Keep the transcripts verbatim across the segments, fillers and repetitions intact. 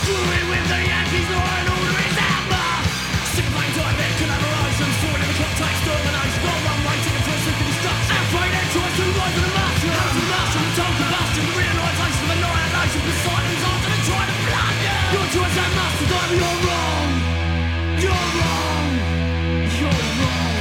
Screwing with the Yankees, law and order is amber. Sick of playing diabetic collaborations, falling in the clock, tight extermination. Got one way ticket for a simple destruction. Afraid their choice to rise to the martial. How to martial the total combustion, the realisation of annihilation. Poseidon's after the try to blood you. Your choice that must die, but you're wrong. You're wrong. You're wrong.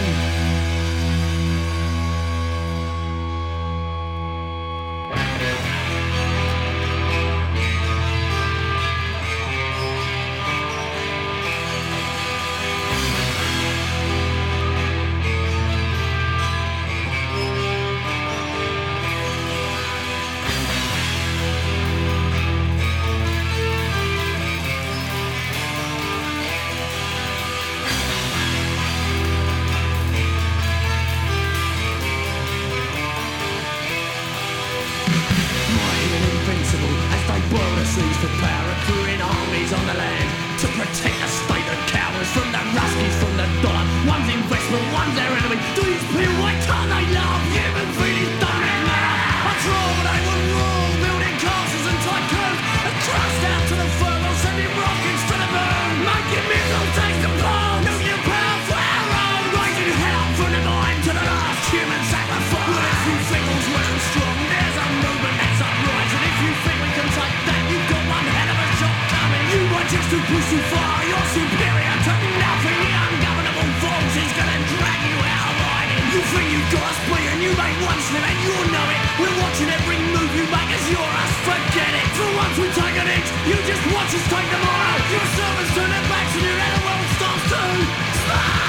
For power, accruing armies on the land to protect the state that cowers from the Ruskies, from the dollar. One's investment, one's their enemy. These people, why can't they love? Human feelings don't even matter. I try, but they wouldn't rule. Building castles and tycoons and crushed out to the furrow, sending rockets to the moon, making missiles take the palm. Nuclear power for our own, raising hell from the mind to the last human sacrifice. Well, if you think all's well and strong, there's a movement that's uprising. If you think we can take that, you got one hell of a shot coming. You want just to push too far, you're superior to nothing. The ungovernable force is gonna drag you out of hiding. You think you've got us beaten, you make one slip and you know it. We're watching every move you make as you're us, forget it. For once we take an inch, you just watch us take tomorrow. Your servants turn their backs and your other world starts to slide.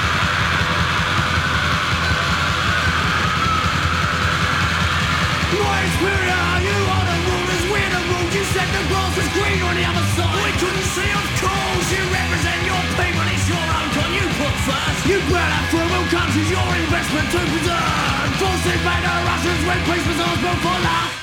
My superior, you are the rulers, we're the rules. You said the grass was green on the other side. We couldn't see, of course. You represent your people, it's your own con you put first. You brought out third world countries, your investment to preserve. Forced invader Russians when peace was ours before love.